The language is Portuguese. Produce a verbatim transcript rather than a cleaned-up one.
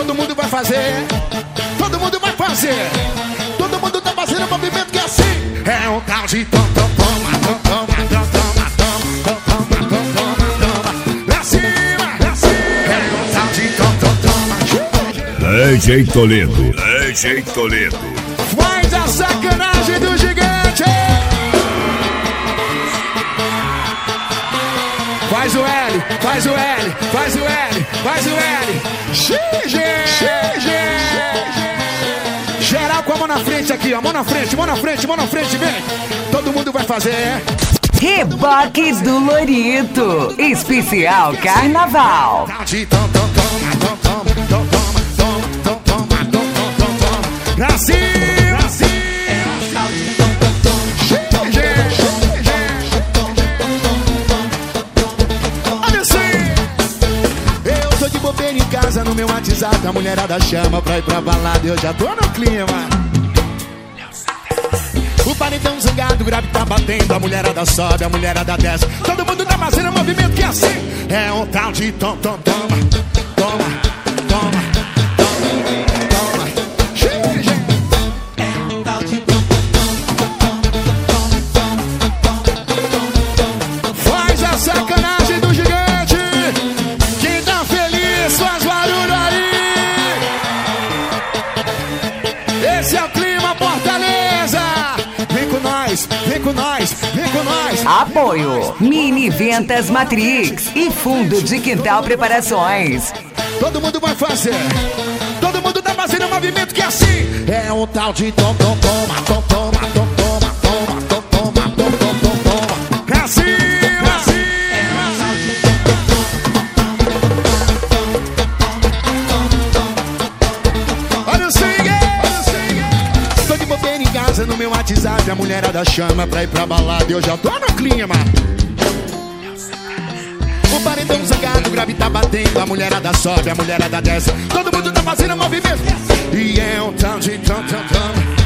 Todo mundo vai fazer, todo mundo vai fazer. Todo mundo tá fazendo um movimento que é assim. É um tal de tom, tom, toma, tom, toma, tom, toma, tom, toma, tom, toma, toma. Pra cima, pra cima. É um tal de tom, tom, toma. D J Toledo, D J Toledo. Faz a sacanagem do gigante. Faz o L, faz o L, faz o L, faz o L. Xige, xige. Geral com a mão na frente aqui, ó. Mão na frente, mão na frente, mão na frente, vem. Todo mundo vai fazer. Reboque do Lorito, especial Carnaval. Pra cima, pra cima. Olha assim. Eu tô de bobeira em casa no meu WhatsApp. A mulherada chama pra ir pra balada. Eu já tô no clima. O paredão zangado, o grave tá batendo. A mulherada sobe, a mulherada desce. Todo mundo tá fazendo um movimento que é assim. É um tal de tom, tom, toma. Toma, toma, toma, toma. É um tal de tom, faz a sacanagem do gigante. Quem tá feliz faz barulho aí. Esse é o clima Fortaleza. Vem com nós, vem com nós, vem com nós. Apoio Mini Ventas Matrix e Fundo de Quintal Preparações. Todo mundo vai fazer. Todo mundo tá fazendo um movimento que é assim. É um tal de tom, tom, toma, tom, toma, tom, toma, toma, tom, toma, tom, tom, tom, toma. Pra cima, pra cima. Olha o swing, olha o swing. Tô de bobeira em casa no meu WhatsApp. A mulherada chama pra ir pra balada. Eu já tô no clima. O paredão zangado, o grave tá batendo. A mulherada sobe, a mulherada desce. Todo mundo tá fazendo movimento. E é um tal de tom, tom, tom.